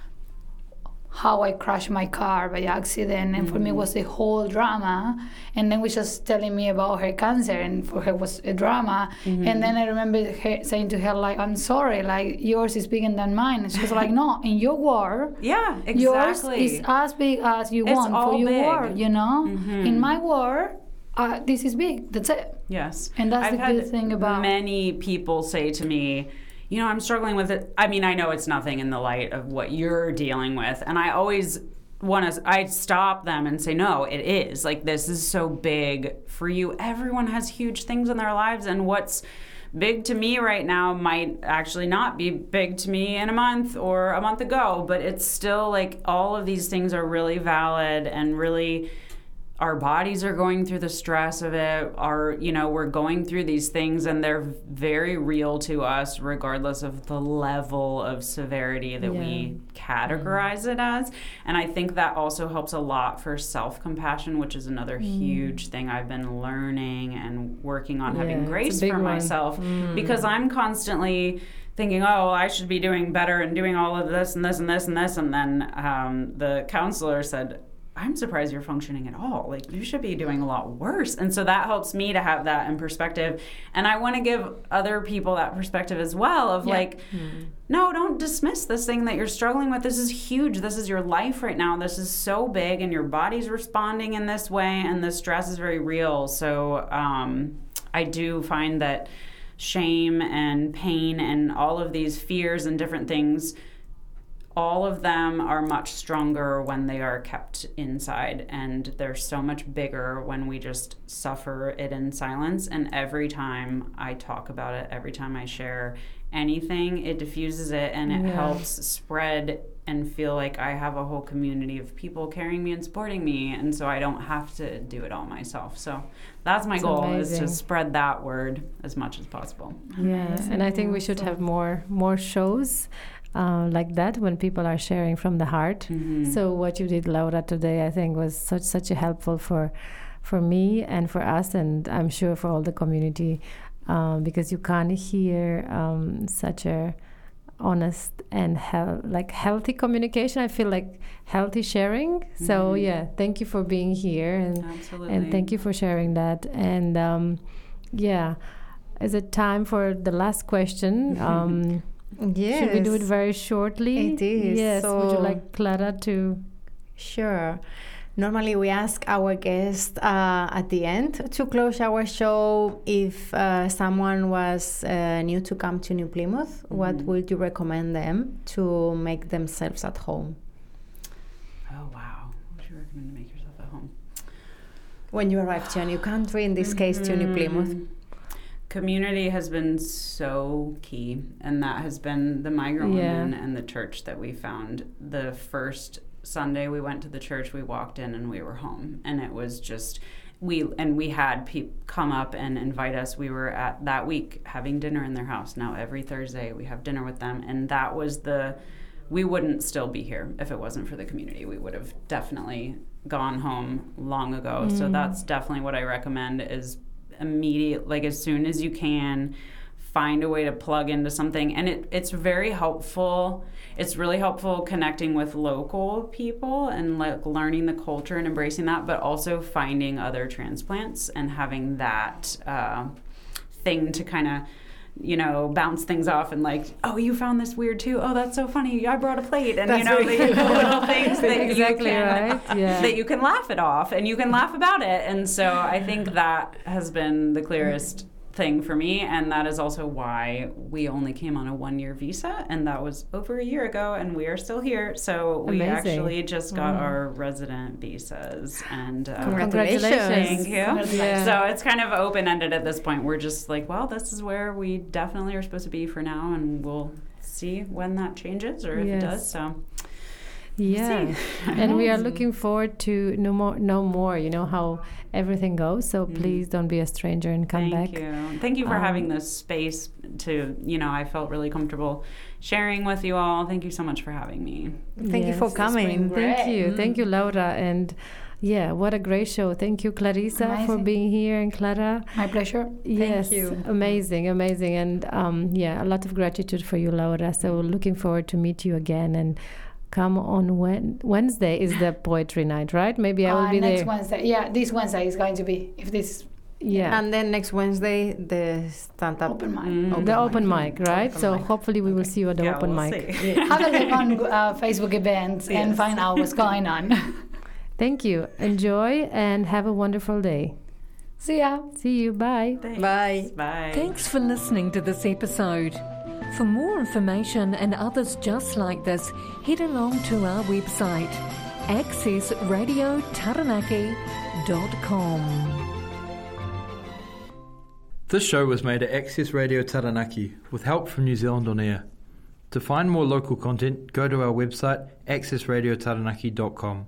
E: how I crashed my car by accident, and for me it was the whole drama, and then we just telling me about her cancer, and for her was a drama.
F: Mm-hmm.
E: And then I remember her saying to her, like, I'm sorry, like yours is bigger than mine. And she was like, no, in your war,
F: Yeah, exactly.
E: yours is as big as you
F: It's
E: want
F: all
E: for your
F: big.
E: war, you know?
F: Mhm.
E: In my war, uh, this is big, that's it.
F: Yes.
E: And that's
F: I've
E: the
F: had
E: good thing about-
F: many people say to me, you know, I'm struggling with it. I mean, I know it's nothing in the light of what you're dealing with. And I always want to, I stop them and say, no, it is. Like, this is so big for you. Everyone has huge things in their lives. And what's big to me right now might actually not be big to me in a month or a month ago. But it's still like all of these things are really valid and really, our bodies are going through the stress of it. Our, you know, we're going through these things and they're very real to us regardless of the level of severity that
C: Yeah.
F: we categorize it as. And I think that also helps a lot for self-compassion, which is another huge thing I've been learning and working on,
C: Yeah,
F: having
C: it's a
F: grace
C: big
F: for
C: one.
F: myself,
C: Mm.
F: because I'm constantly thinking, oh, I should be doing better and doing all of this and this and this and this. And then um, the counselor said, I'm surprised you're functioning at all. Like, you should be doing a lot worse. And so that helps me to have that in perspective. And I want to give other people that perspective as well of
E: Yeah.
F: like, no, don't dismiss this thing that you're struggling with. This is huge. This is your life right now. This is so big and your body's responding in this way and the stress is very real. So um, I do find that shame and pain and all of these fears and different things, all of them are much stronger when they are kept inside, and they're so much bigger when we just suffer it in silence. And every time I talk about it, every time I share anything, it diffuses it and it
C: Yeah.
F: helps spread and feel like I have a whole community of people carrying me and supporting me, and so I don't have to do it all myself. So that's my
C: It's
F: goal, is
C: amazing.
F: to spread that word as much as possible.
C: Yeah, and I think we should have more more shows uh, like that when people are sharing from the heart.
F: Mhm.
C: So what you did, Laura, today, I think was such such a helpful for for me and for us, and I'm sure for all the community, um, because you can't hear um, such a honest and hel- like healthy communication. I feel like healthy sharing. So
F: Mhm.
C: yeah, thank you for being here, and
F: Absolutely.
C: and thank you for sharing that. And um, yeah, is it time for the last question? Um,
D: Yes.
C: Should we do it very shortly?
D: It is,
C: Yes. Would you
D: so-
C: like Clara to?
D: Sure. Normally, we ask our guests uh, at the end to close our show if uh, someone was uh, new to come to New Plymouth, what
F: Mhm.
D: would you recommend them to make themselves at home?
F: Oh, wow. What would you recommend to make yourself at home?
D: When you arrive to a new country, in this case to New Plymouth.
F: Mm. Community has been so key, and that has been the migrant
C: Yeah.
F: women and the church that we found. The first Sunday we went to the church, we walked in and we were home, and it was just we and we had people come up and invite us. We were at that week having dinner in their house. Now every Thursday we have dinner with them, and that was the. We wouldn't still be here if it wasn't for the community. We would have definitely gone home long ago. Mm. So that's definitely what I recommend is immediate, like as soon as you can, find a way to plug into something. And it, it's very helpful. It's really helpful connecting with local people and like learning the culture and embracing that, but also finding other transplants and having that uh, thing to kind of, you know, bounce things off and like, oh, you found this weird too. Oh, that's so funny. I brought a plate, and
D: that's
F: you know,
D: really
F: the little things that
C: exactly
F: you can
C: right. yeah.
F: that you can laugh it off and you can laugh about it. And so I think that has been the clearest thing for me, and that is also why we only came on a one-year visa, and that was over a year ago, and we are still here. So we
C: Amazing.
F: actually just got
C: Mm.
F: our resident visas, and uh,
D: Congratulations.
F: thank you.
C: Yeah.
F: So it's kind of open-ended at this point. We're just like, well, this is where we definitely are supposed to be for now, and we'll see when that changes or if
C: Yes.
F: it does. So
C: Yeah, and we are looking forward to know more, know more. You know how everything goes. So
F: Mm.
C: please don't be a stranger and come
F: Thank
C: back.
F: you. Thank you for
C: Um,
F: having this space to, you know, I felt really comfortable sharing with you all. Thank you so much for having me.
D: Thank you for
C: Yes.
D: coming.
C: Thank you,
F: Mm.
C: thank you, Laura, and yeah, what a great show. Thank you, Clarissa, for
E: Amazing.
C: being here, and Clara.
E: My pleasure.
C: Yes,
D: you.
C: amazing, amazing, and um, yeah, a lot of gratitude for you, Laura. So looking forward to meet you again and. Come on Wen- Wednesday is the poetry night, right? Maybe I will
E: Uh,
C: be
E: next
C: there.
E: Wednesday. Yeah, this Wednesday is going to be. If this
C: Yeah,
D: And then next Wednesday, the stand-up.
E: open mic.
F: Mm.
C: the open mic, right?
D: Open
C: so
D: mic.
C: hopefully we will see you at the
F: Yeah,
C: open
F: we'll
C: mic.
F: see.
E: Have a look on uh, Facebook events and
F: Yes.
E: find out what's going on.
C: Thank you. Enjoy and have a wonderful day.
E: See ya.
C: See you. Bye.
F: Thanks.
D: Bye.
F: Bye.
B: Thanks for listening to this episode. For more information and others just like this, head along to our website, access radio taranaki dot com.
A: This show was made at Access Radio Taranaki with help from New Zealand On Air. To find more local content, go to our website access radio taranaki dot com.